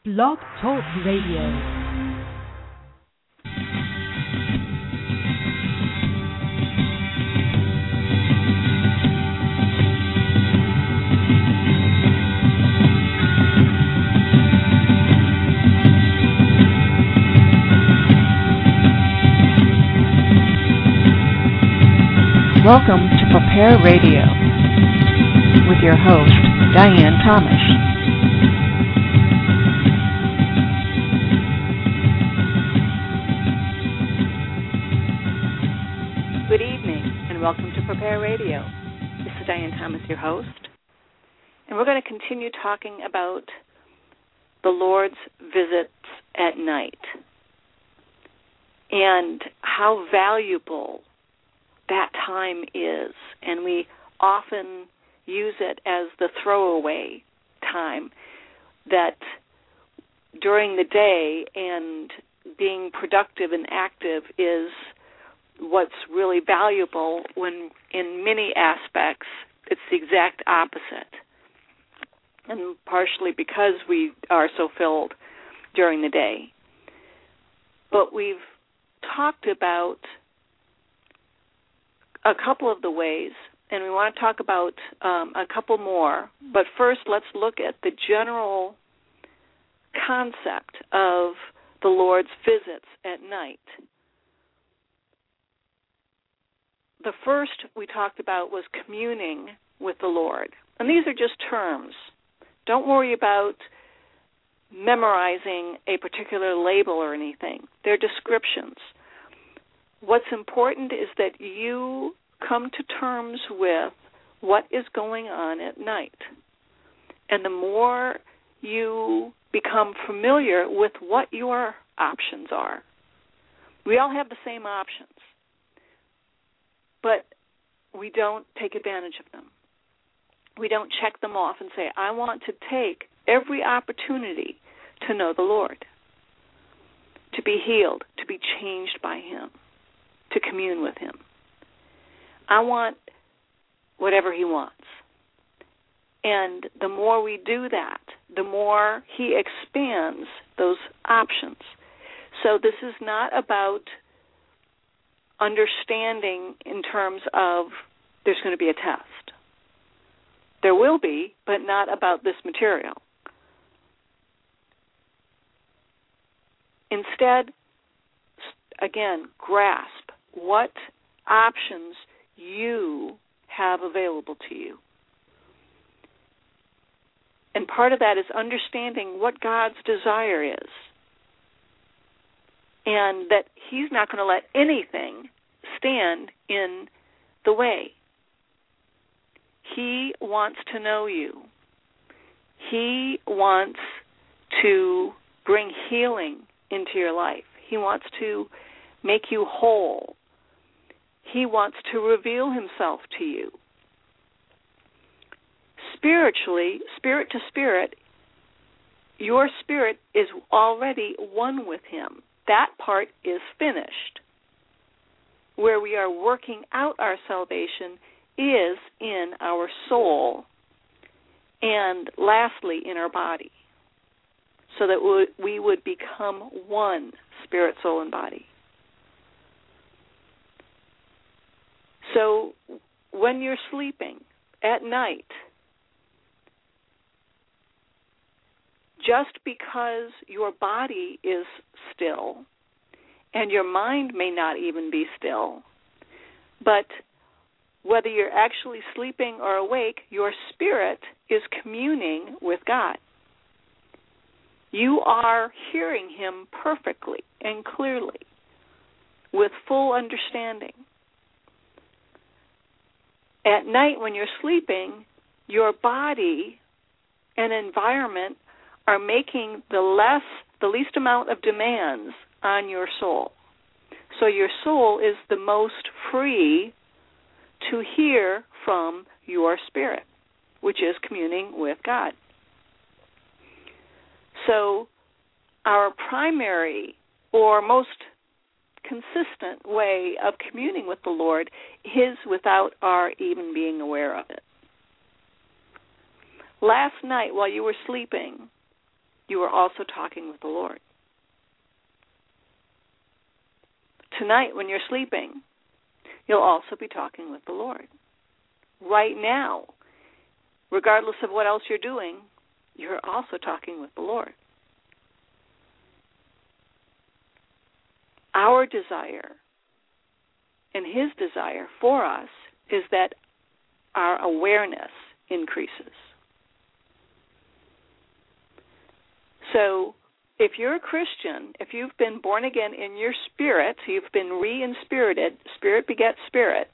Blog Talk Radio. Welcome to Prepare Radio with your host, Diane Thomas. Good evening and welcome to Prepare Radio. This is Diane Thomas, your host, and we're going to continue talking about the Lord's visits at night and how valuable that time is, and we often use it as the throwaway time, that during the day and being productive and active is what's really valuable, when in many aspects it's the exact opposite, and partially because we are so filled during the day. But we've talked about a couple of the ways, and we want to talk about a couple more. But first, let's look at the general concept of the Lord's visits at night. The first we talked about was communing with the Lord. And these are just terms. Don't worry about memorizing a particular label or anything. They're descriptions. What's important is that you come to terms with what is going on at night. And the more you become familiar with what your options are, we all have the same options, but we don't take advantage of them. We don't check them off and say, I want to take every opportunity to know the Lord, to be healed, to be changed by Him, to commune with Him. I want whatever He wants. And the more we do that, the more He expands those options. So this is not about understanding in terms of there's going to be a test. There will be, but not about this material. Instead, again, grasp what options you have available to you. And part of that is understanding what God's desire is, and that He's not going to let anything stand in the way. He wants to know you. He wants to bring healing into your life. He wants to make you whole. He wants to reveal Himself to you. Spiritually, spirit to spirit, your spirit is already one with Him. That part is finished. Where we are working out our salvation is in our soul, and lastly, in our body, so that we would become one, spirit, soul, and body. So when you're sleeping at night, just because your body is still, and your mind may not even be still, but whether you're actually sleeping or awake, your spirit is communing with God. You are hearing Him perfectly and clearly, with full understanding. At night when you're sleeping, your body and environment are making the least amount of demands on your soul. So your soul is the most free to hear from your spirit, which is communing with God. So our primary or most consistent way of communing with the Lord is without our even being aware of it. Last night while you were sleeping, you are also talking with the Lord. Tonight, when you're sleeping, you'll also be talking with the Lord. Right now, regardless of what else you're doing, you're also talking with the Lord. Our desire and His desire for us is that our awareness increases. So if you're a Christian, if you've been born again in your spirit, you've been re-inspirited, spirit begets spirit,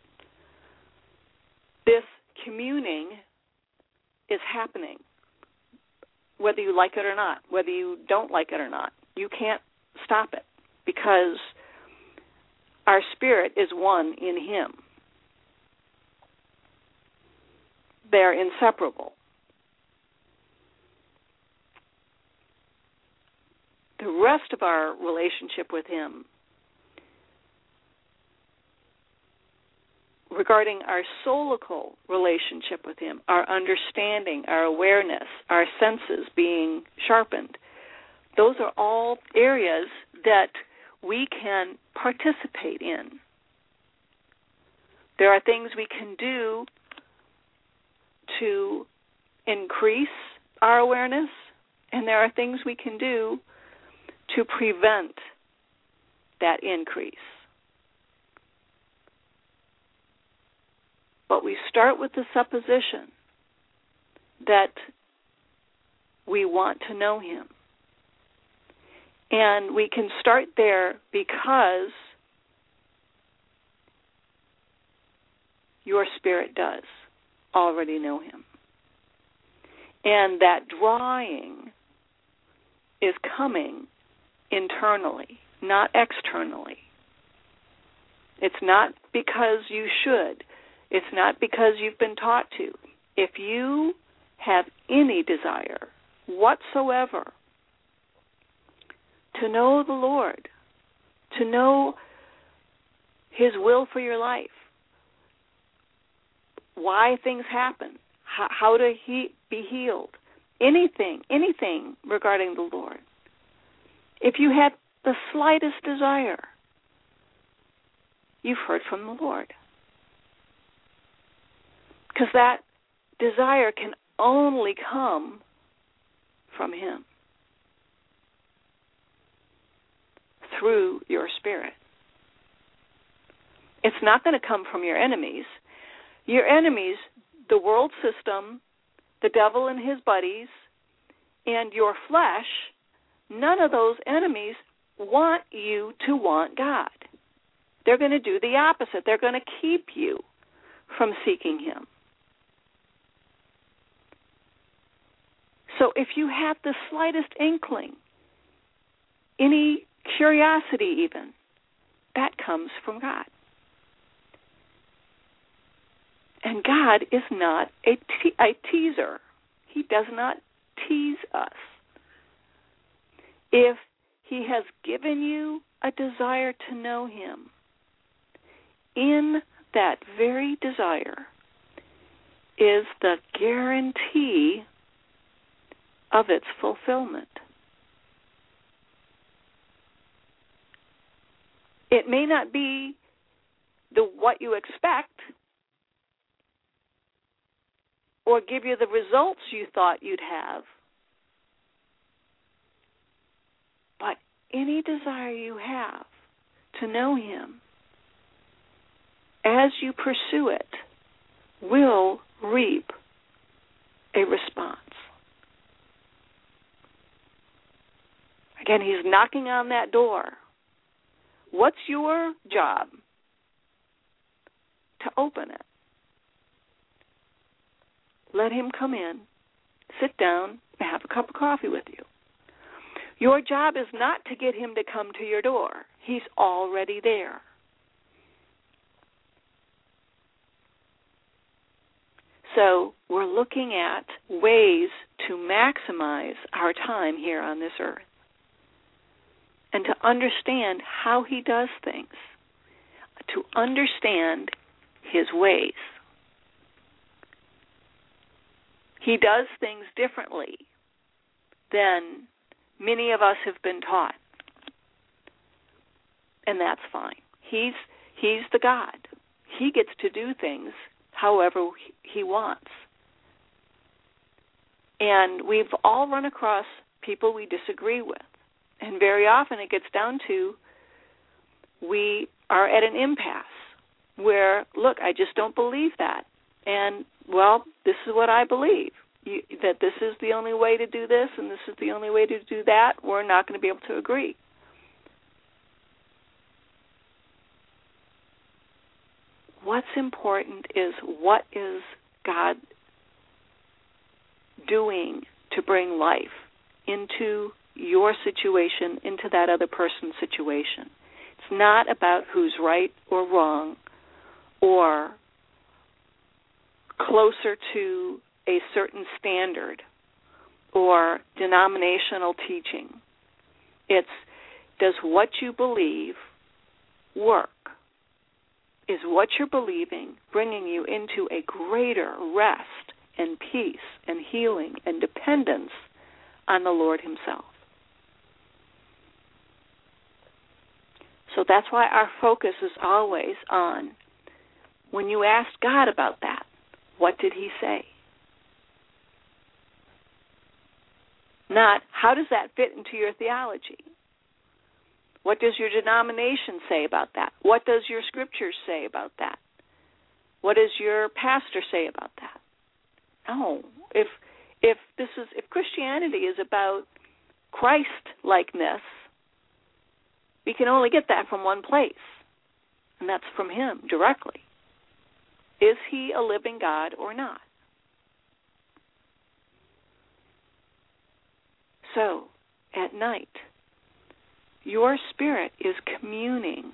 this communing is happening, whether you like it or not, whether you don't like it or not. You can't stop it because our spirit is one in Him. They're inseparable. The rest of our relationship with Him, regarding our soulical relationship with Him, our understanding, our awareness, our senses being sharpened, those are all areas that we can participate in. There are things we can do to increase our awareness, and there are things we can do to prevent that increase. But we start with the supposition that we want to know Him. And we can start there because your spirit does already know Him. And that drawing is coming internally, not externally. It's not because you should. It's not because you've been taught to. If you have any desire whatsoever to know the Lord, to know His will for your life, why things happen, how to be healed, anything regarding the Lord, if you had the slightest desire, you've heard from the Lord. Because that desire can only come from Him through your spirit. It's not going to come from your enemies. Your enemies, the world system, the devil and his buddies, and your flesh, none of those enemies want you to want God. They're going to do the opposite. They're going to keep you from seeking Him. So if you have the slightest inkling, any curiosity even, that comes from God. And God is not a teaser. He does not tease us. If He has given you a desire to know Him, in that very desire is the guarantee of its fulfillment. It may not be what you expect or give you the results you thought you'd have, but any desire you have to know Him, as you pursue it, will reap a response. Again, He's knocking on that door. What's your job? To open it. Let Him come in, sit down, and have a cup of coffee with you. Your job is not to get Him to come to your door. He's already there. So we're looking at ways to maximize our time here on this earth and to understand how He does things, to understand His ways. He does things differently than many of us have been taught. And that's fine. He's the God. He gets to do things however he wants. And we've all run across people we disagree with. And very often it gets down to we are at an impasse where, look, I just don't believe that. And, well, this is what I believe, that this is the only way to do this and this is the only way to do that. We're not going to be able to agree. What's important is what is God doing to bring life into your situation, into that other person's situation. It's not about who's right or wrong or closer to a certain standard or denominational teaching. It's, does what you believe work? Is what you're believing bringing you into a greater rest and peace and healing and dependence on the Lord himself? So that's why our focus is always on, when you ask God about that, what did he say? Not, how does that fit into your theology? What does your denomination say about that? What does your scriptures say about that? What does your pastor say about that? No. If Christianity is about Christ-likeness, we can only get that from one place, and that's from him directly. Is he a living God or not? So, at night, your spirit is communing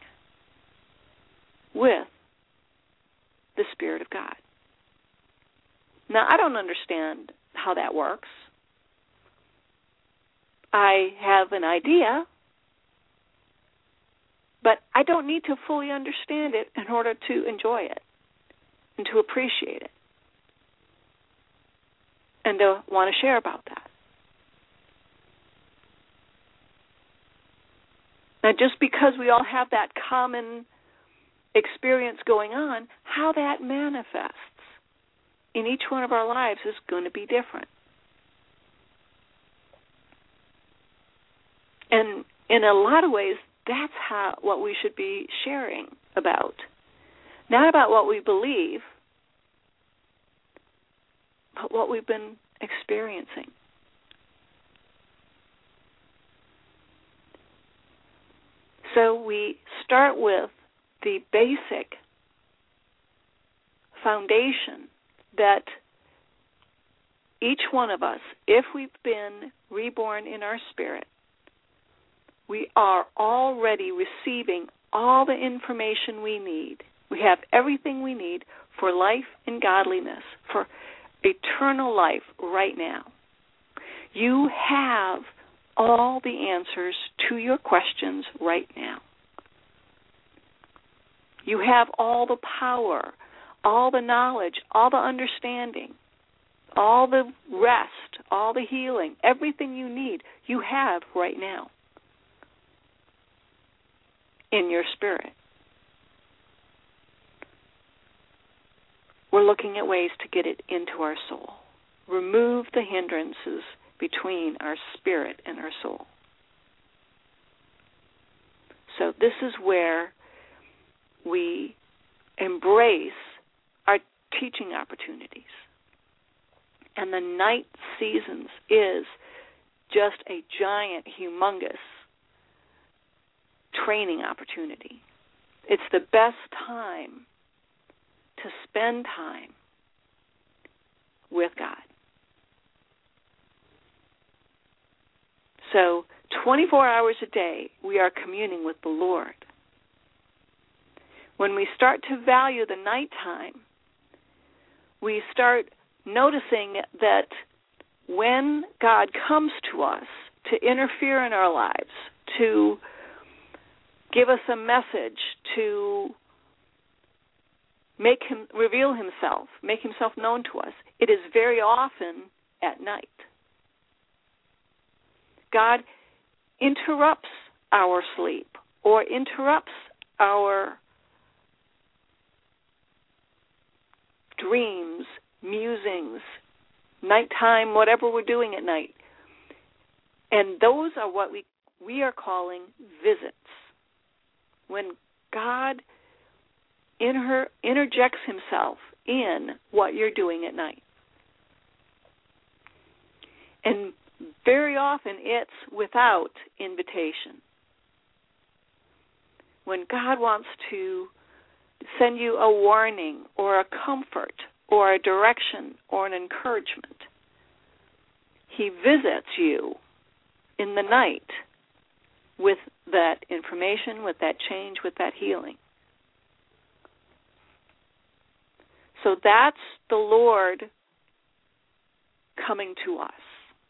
with the Spirit of God. Now, I don't understand how that works. I have an idea, but I don't need to fully understand it in order to enjoy it and to appreciate it and to want to share about that. Now, just because we all have that common experience going on, how that manifests in each one of our lives is going to be different. And in a lot of ways, that's what we should be sharing about. Not about what we believe, but what we've been experiencing. So we start with the basic foundation that each one of us, if we've been reborn in our spirit, we are already receiving all the information we need. We have everything we need for life and godliness, for eternal life right now. You have all the answers to your questions right now. You have all the power, all the knowledge, all the understanding, all the rest, all the healing, everything you need, you have right now in your spirit. We're looking at ways to get it into our soul. Remove the hindrances between our spirit and our soul. So this is where we embrace our teaching opportunities. And the night seasons is just a giant, humongous training opportunity. It's the best time to spend time with God. So 24 hours a day, we are communing with the Lord. When we start to value the nighttime, we start noticing that when God comes to us to interfere in our lives, to give us a message, to reveal himself, make himself known to us, it is very often at night. God interrupts our sleep or interrupts our dreams, musings, nighttime, whatever we're doing at night. And those are what we are calling visits. When God interjects himself in what you're doing at night. And very often it's without invitation. When God wants to send you a warning or a comfort or a direction or an encouragement, he visits you in the night with that information, with that change, with that healing. So that's the Lord coming to us.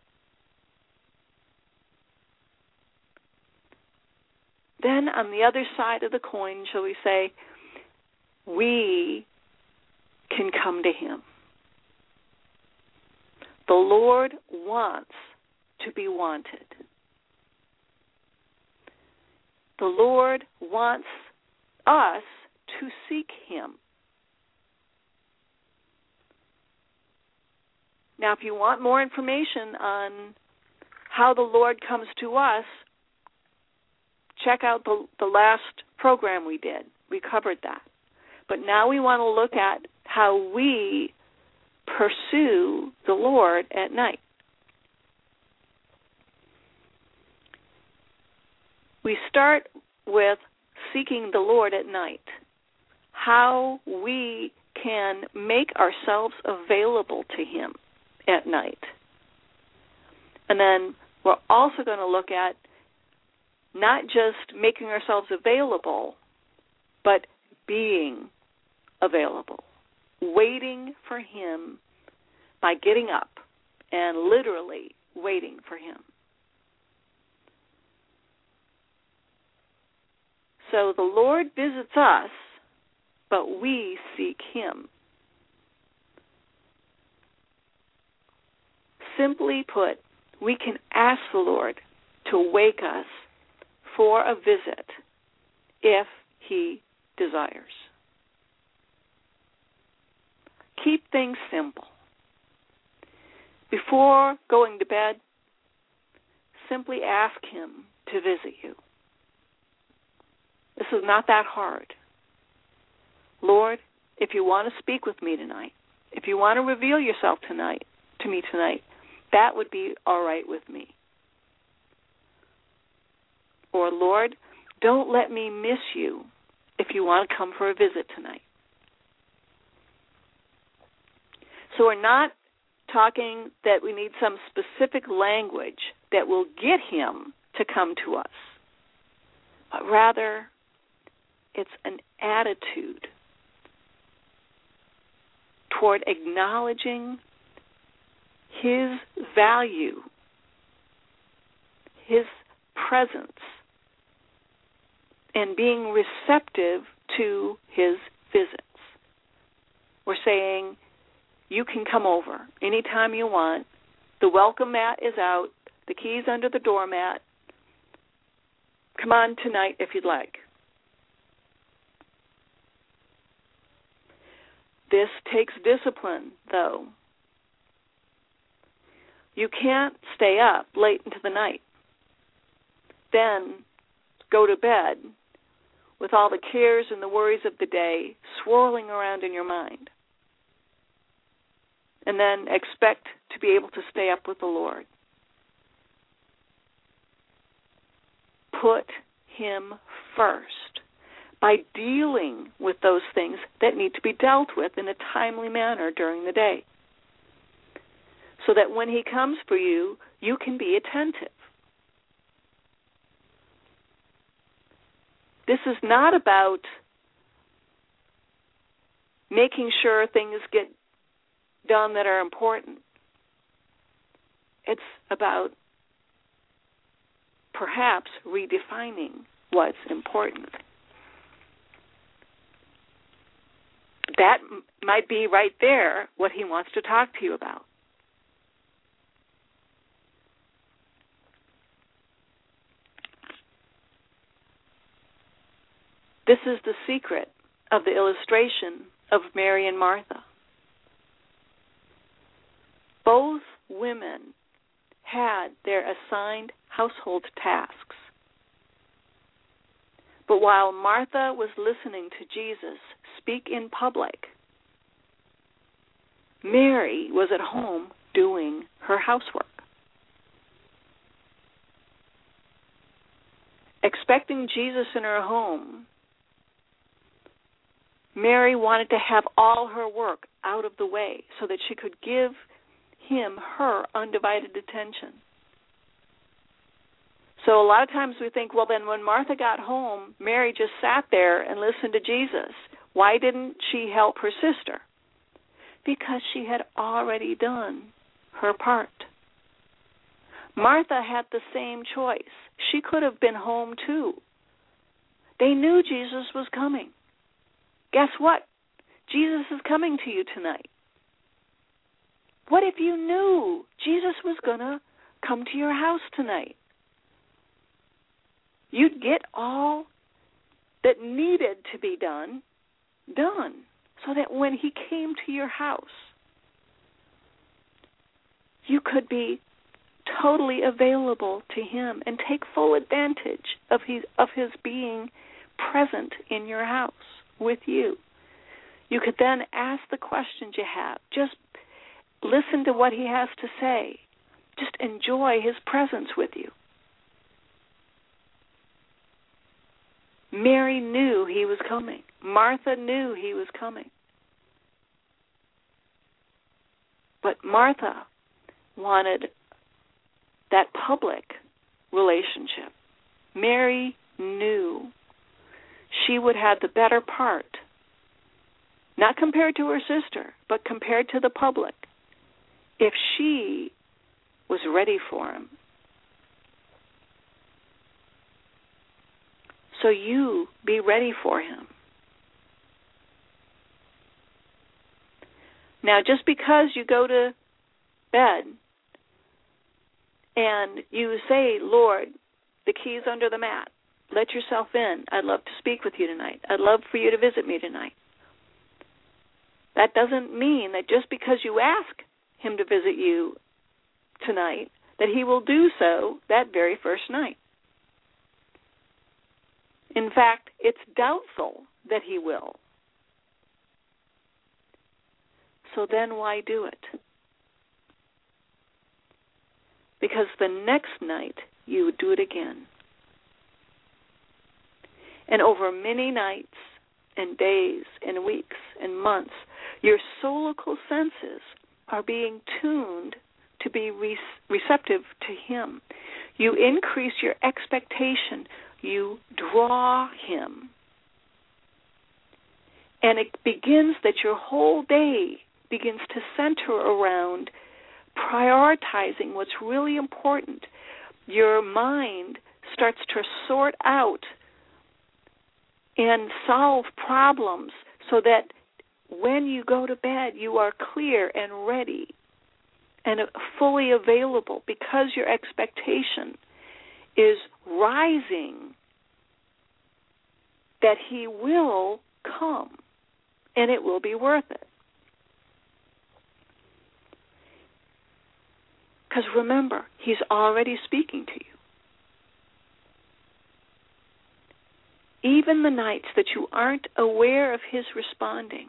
Then on the other side of the coin, shall we say, we can come to him. The Lord wants to be wanted. The Lord wants us to seek him. Now, if you want more information on how the Lord comes to us, check out the last program we did. We covered that. But now we want to look at how we pursue the Lord at night. We start with seeking the Lord at night, how we can make ourselves available to him at night. And then we're also going to look at not just making ourselves available, but being available, waiting for him by getting up and literally waiting for him. So the Lord visits us, but we seek him. Simply put, we can ask the Lord to wake us for a visit if he desires. Keep things simple. Before going to bed, simply ask him to visit you. This is not that hard. Lord, if you want to speak with me tonight, if you want to reveal yourself to me tonight, that would be all right with me. Or, Lord, don't let me miss you if you want to come for a visit tonight. So we're not talking that we need some specific language that will get him to come to us, but rather it's an attitude toward acknowledging his value, his presence, and being receptive to his visits. We're saying, you can come over anytime you want. The welcome mat is out. The key's under the doormat. Come on tonight if you'd like. This takes discipline, though. You can't stay up late into the night, then go to bed with all the cares and the worries of the day swirling around in your mind, and then expect to be able to stay up with the Lord. Put him first by dealing with those things that need to be dealt with in a timely manner during the day, so that when he comes for you, you can be attentive. This is not about making sure things get done that are important. It's about perhaps redefining what's important. That might be right there what he wants to talk to you about. This is the secret of the illustration of Mary and Martha. Both women had their assigned household tasks. But while Martha was listening to Jesus speak in public, Mary was at home doing her housework. Expecting Jesus in her home, Mary wanted to have all her work out of the way so that she could give him her undivided attention. So a lot of times we think, well, then when Martha got home, Mary just sat there and listened to Jesus. Why didn't she help her sister? Because she had already done her part. Martha had the same choice. She could have been home too. They knew Jesus was coming. Guess what? Jesus is coming to you tonight. What if you knew Jesus was going to come to your house tonight? You'd get all that needed to be done, so that when he came to your house, you could be totally available to him and take full advantage of his being present in your house with you. You could then ask the questions you have. Just listen to what he has to say. Just enjoy his presence with you. Mary knew he was coming. Martha knew he was coming. But Martha wanted that public relationship. Mary knew she would have the better part, not compared to her sister, but compared to the public, if she was ready for him. So you be ready for him. Now, just because you go to bed and you say, Lord, the key's under the mat, let yourself in. I'd love to speak with you tonight. I'd love for you to visit me tonight. That doesn't mean that just because you ask him to visit you tonight, that he will do so that very first night. In fact, it's doubtful that he will. So then why do it? Because the next night you would do it again. And over many nights and days and weeks and months, your soulical senses are being tuned to be receptive to him. You increase your expectation. You draw him. And it begins that your whole day begins to center around prioritizing what's really important. Your mind starts to sort out and solve problems so that when you go to bed, you are clear and ready and fully available because your expectation is rising that he will come and it will be worth it. Because remember, he's already speaking to you. Even the nights that you aren't aware of his responding,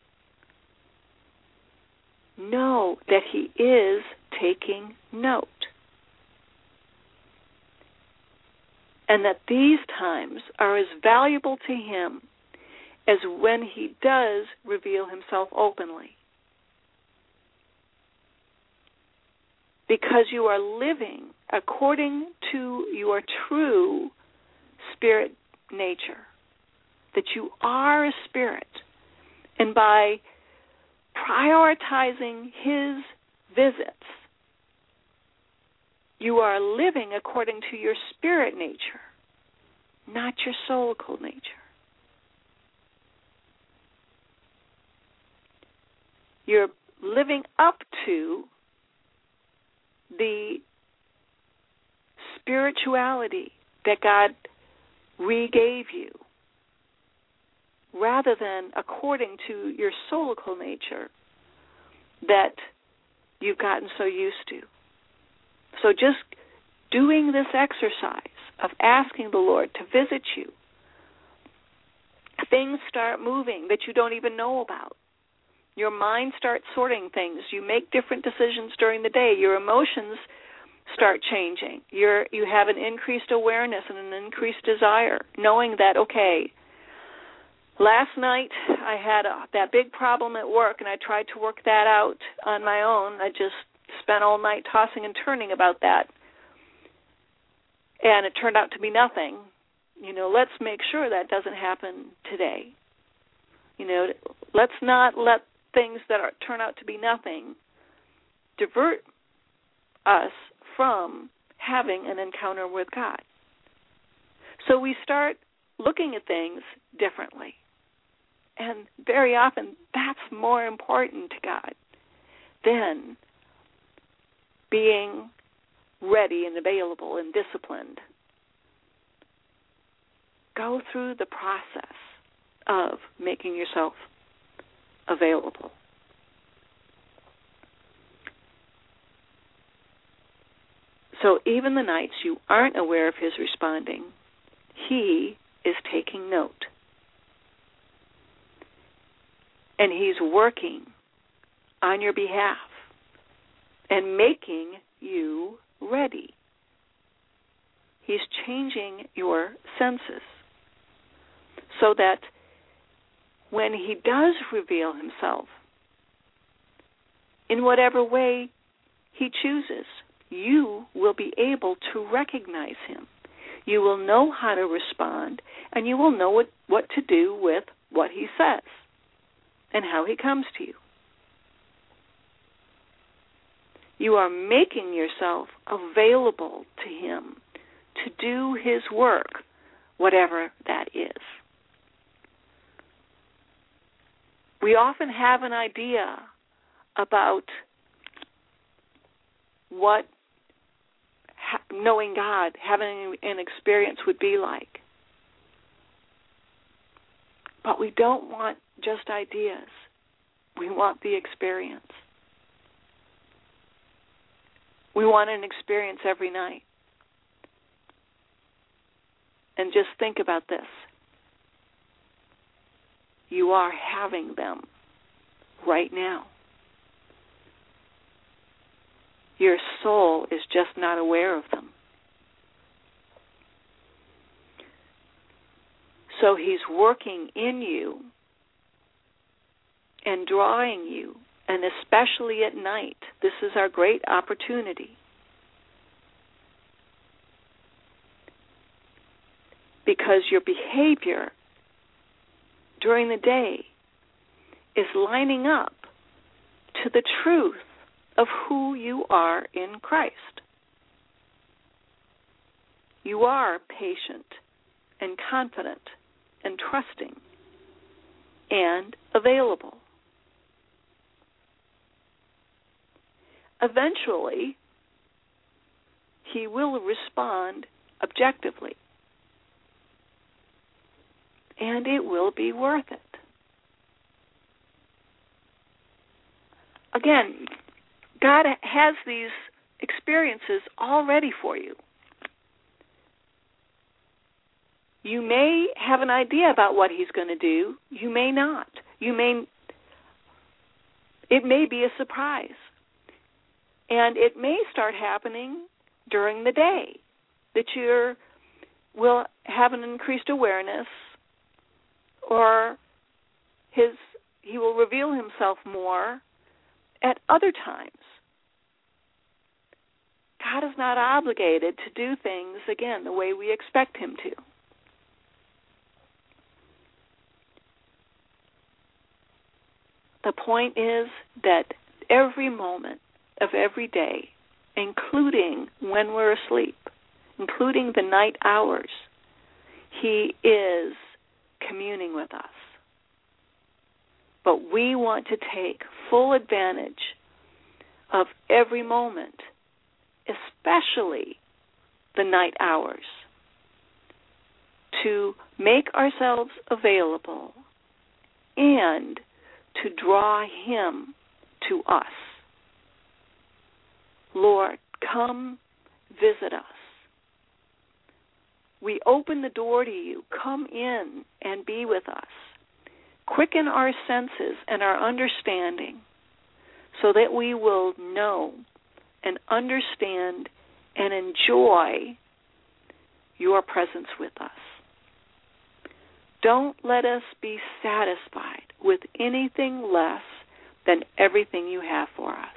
know that he is taking note. And that these times are as valuable to him as when he does reveal himself openly. Because you are living according to your true spirit nature, that you are a spirit. And by prioritizing his visits, you are living according to your spirit nature, not your soulical nature. You're living up to the spirituality that God regave you rather than according to your soulical nature that you've gotten so used to. So just doing this exercise of asking the Lord to visit you, things start moving that you don't even know about. Your mind starts sorting things. You make different decisions during the day. Your emotions start changing. You have an increased awareness and an increased desire, knowing that, okay, last night I had that big problem at work, and I tried to work that out on my own. I just spent all night tossing and turning about that, and it turned out to be nothing. Let's make sure that doesn't happen today. Let's not let things that turn out to be nothing divert us from having an encounter with God. So we start looking at things differently. And very often that's more important to God than being ready and available and disciplined. Go through the process of making yourself available. So even the nights you aren't aware of His responding, He is taking note. And He's working on your behalf and making you ready. He's changing your senses so that when He does reveal Himself, in whatever way He chooses, you will be able to recognize Him. You will know how to respond, and you will know what to do with what He says and how He comes to you. You are making yourself available to Him to do His work, whatever that is. We often have an idea about what knowing God, having an experience would be like. But we don't want just ideas. We want the experience. We want an experience every night. And just think about this. You are having them right now. Your soul is just not aware of them. So He's working in you and drawing you, and especially at night. This is our great opportunity. Because your behavior during the day is lining up to the truth of who you are in Christ. You are patient and confident and trusting and available. Eventually, He will respond objectively, and it will be worth it. Again, God has these experiences all ready for you. You may have an idea about what He's going to do. You may not. It may be a surprise. And it may start happening during the day, that you will have an increased awareness, or He will reveal Himself more at other times. God is not obligated to do things, again, the way we expect Him to. The point is that every moment of every day, including when we're asleep, including the night hours, He is communing with us. But we want to take full advantage of every moment, especially the night hours, to make ourselves available and to draw Him to us. Lord, come visit us. We open the door to You. Come in and be with us. Quicken our senses and our understanding so that we will know and understand and enjoy Your presence with us. Don't let us be satisfied with anything less than everything You have for us.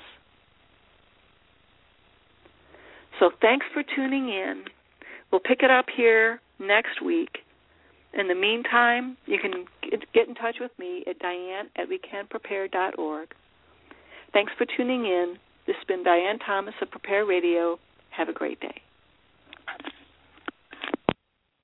So thanks for tuning in. We'll pick it up here next week. In the meantime, you can get in touch with me at Diane@wecanprepare.org. Thanks for tuning in. This has been Diane Thomas of Prepare Radio. Have a great day.